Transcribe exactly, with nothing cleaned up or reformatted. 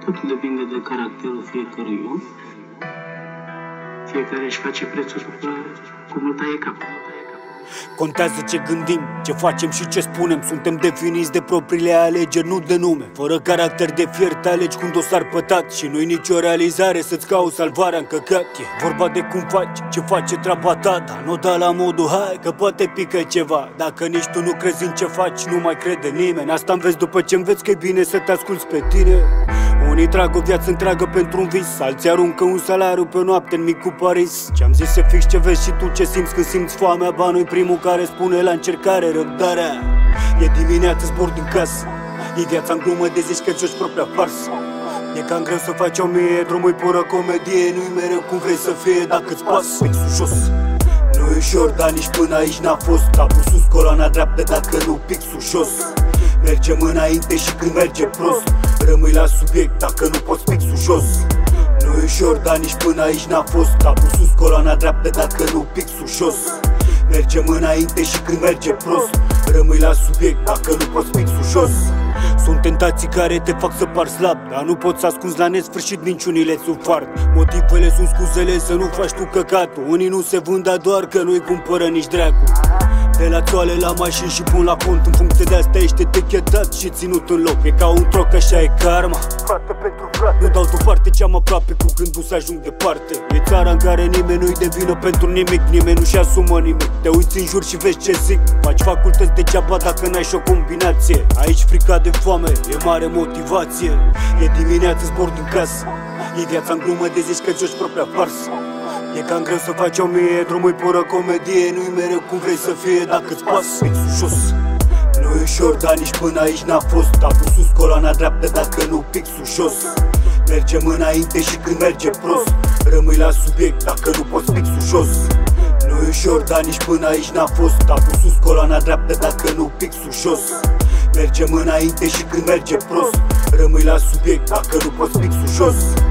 Totul depinde de caracterul fiecărui om. Fiecare își face prețul după cum îl taie capul. Contează ce gândim, ce facem și ce spunem. Suntem definiți de propriile alegeri, nu de nume. Fără caracter de fier te alegi cu un dosar pătat și nu-i nicio realizare să-ți cauți salvarea în căcat. E vorba de cum faci, ce face treaba ta, dar nu da la modul hai că poate pică ceva. Dacă nici tu nu crezi în ce faci, nu mai crede nimeni. Asta înveți după ce înveți că e bine să te asculți pe tine. Unii trag o viață întreagă pentru un vis, alții aruncă un salariu pe noapte în micul Paris. Ce-am zis să fix ce vezi și tu ce simți când simți foamea. Banul-i primul care spune la încercare răbdarea. E dimineață, zbor din casă, e viața în glumă de zici că joci propria farsă. E cam greu să faci o mie, drumul-i pură comedie. Nu-i mereu cum vrei să fie dacă-ți pasă. Pixul jos, nu-i ușor, dar nici până aici n-a fost. Capul sus, coloana dreaptă, dacă nu pixul jos. Mergem înainte și când merge prost rămâi la subiect dacă nu poți pixul jos. Nu-i ușor, dar nici până aici n-a fost. Capul sus, coloana dreaptă, dacă nu pixul jos. Mergem înainte și când merge prost rămâi la subiect dacă nu poți pixul jos. Sunt tentații care te fac să par slab, dar nu poți să ascunzi la nesfârșit minciunile sub fart. Motivele sunt scuzele să nu faci tu căcatul. Unii nu se vând, dar doar că nu-i cumpără nici dracu. De la toale la mașini și pun la cont. În funcție de asta ești etichetat și ținut în loc. E ca un troc, așa e karma. Frate pentru frate. Nu dau departe ce-am aproape cu gândul să ajung departe. E țara în care nimeni nu-i de vină pentru nimic. Nimeni nu-și asumă nimic. Te uiți în jur și vezi ce zic. Faci facultăți degeaba dacă n-ai și o combinație. Aici frica de foame, e mare motivație. E dimineață, zbor din casă, e viața în glumă de zici că joci propria farsă. E cam greu să faci o mie, drumul-i pură comedie. Nu-i mereu cum vrei să fie dacă-ți pasă. Pixul jos, nu-i ușor, dar nici până aici n-a fost. Capul sus, coloana dreaptă, dacă nu pixul jos. Mergem înainte și când merge prost rămâi la subiect dacă nu poți pixul jos. Nu-i ușor, dar nici până aici n-a fost. Capul sus, coloana dreaptă, dacă nu pixul jos. Mergem înainte și când merge prost rămâi la subiect dacă nu poți pixul jos.